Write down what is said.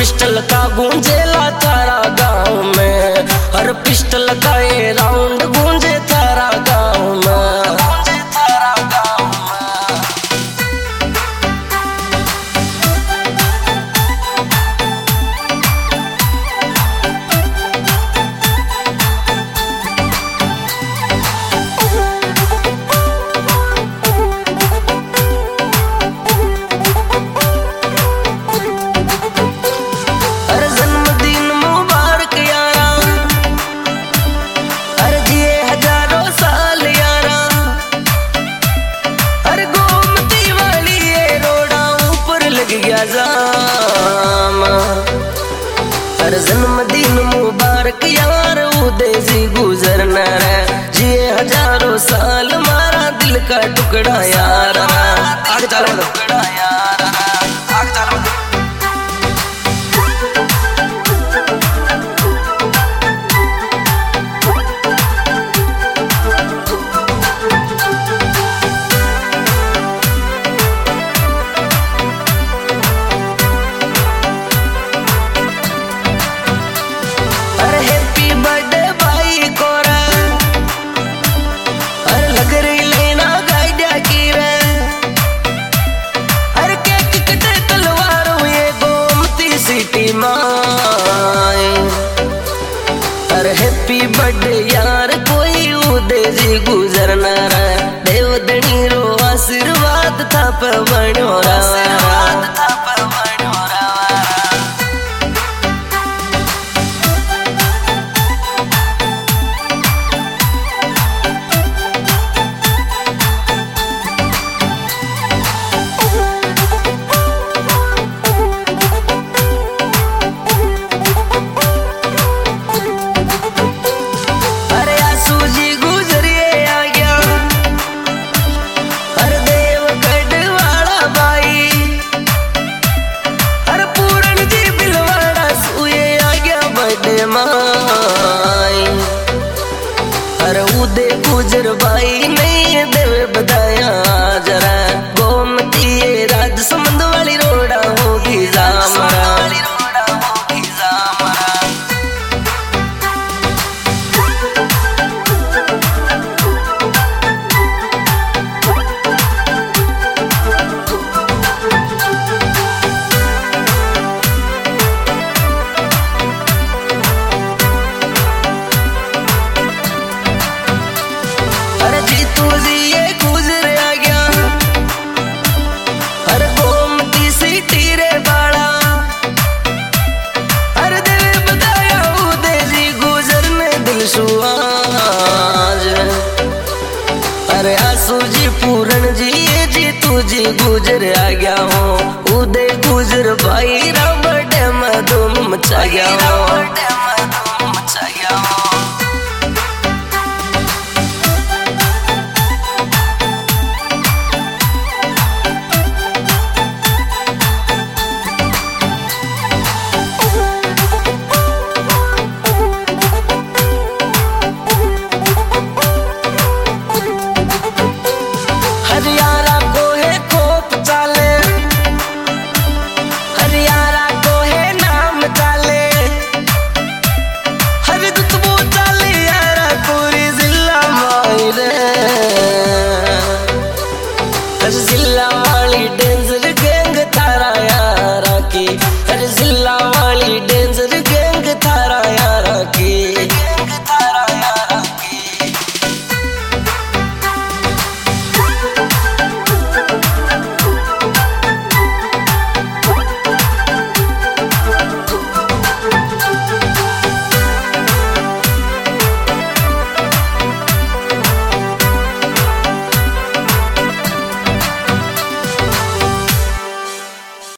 Pistol का गूंजेला तारा गाँव में, हर पिस्टल का ये राउंड गूंजे तारा गाँव में। हर जन्मदिन मुबारक यार उदय जी गुजरना रे, जिए हजारों साल मारा दिल का टुकड़ा यार। आगे चलो टुकड़ा यार, आगे चलो। अरे हैप्पी बर्थडे यार कोई उदय जी गुजरना रे, देवदनी रो आशीर्वाद था पर बनो उदय गुजर भाई नहीं देवे बधाया जरा, गोमती ये राज संबंध वाली रोड़ा होगी जामरा। अरे आंसू जी पूरन जी ये जी तू जी गुजर आ गया हो, उदय गुजर भाई रा बर्थडे में धूम मचा गया हो।